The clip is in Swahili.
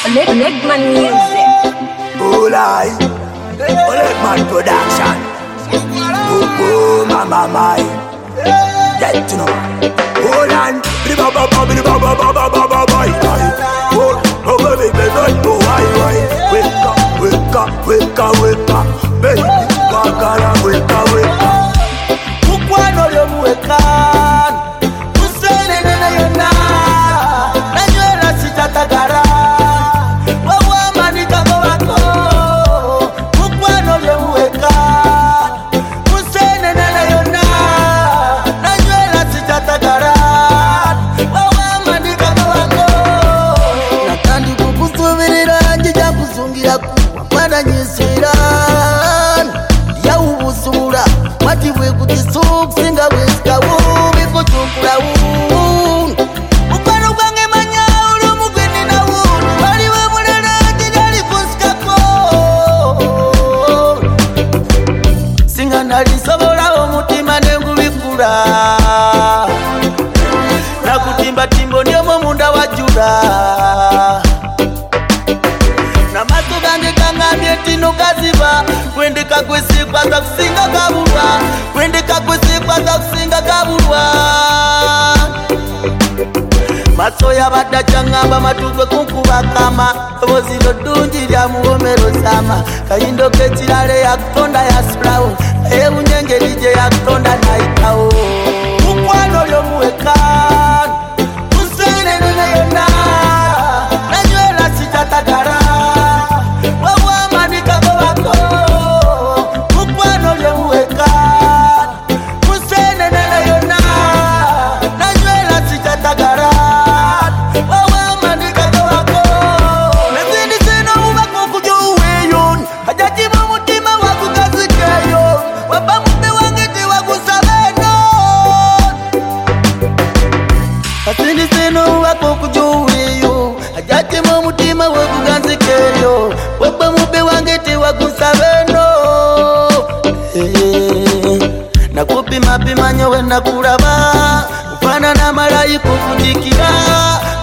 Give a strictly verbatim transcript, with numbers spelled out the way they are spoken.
Legman music. Ulai, Legman production. Boom, mama, my. Get to know. Hold on, ba ba ba ba ba ba ba ba ba ba. Oh, oh baby, baby, oh why why? Wake up, wake up, wake up, wake up, baby, walk around, wake up, wake up. Ukwano lyo muweka, usene nene yona, nanywera sitatagara. Nalisobola omutima nengubikula nakutimba timbo ndyomo munda wajula namaso gange kangambye tino kaziba kwendeka kwesikwa za kusinga kabulwa kwendeka kwesikwa za kusinga kabulwa maso yabadda kyangamba matugwe kunkuba kama oboziro ddungi lya muwomero sama kayindo kekirale yakutonda yasulawo ebunyengeri gye yakutonda nayitawo mukwano lyo muweka musenenene yonna nanywera sitatagara wabwamanika gobako mukwano lyo muweka musenenene yonna nanywera sitatagara Asini seno wako kujuwiyo Ajati mo mutima wakuganzikeyo Wapa mube wangete wakusabeno hey. Nakupi mapi manyo wena kuraba Ufana na malayi kukujikira